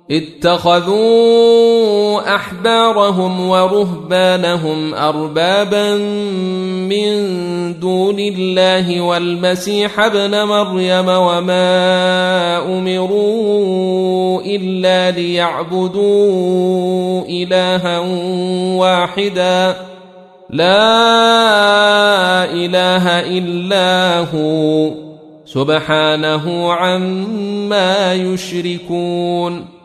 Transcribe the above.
اتخذوا أحبارهم ورهبانهم أربابا من دون الله والمسيح ابن مريم وما أمروا إلا ليعبدوا إلها واحدا لا إله إلا هو سبحانه عما يشركون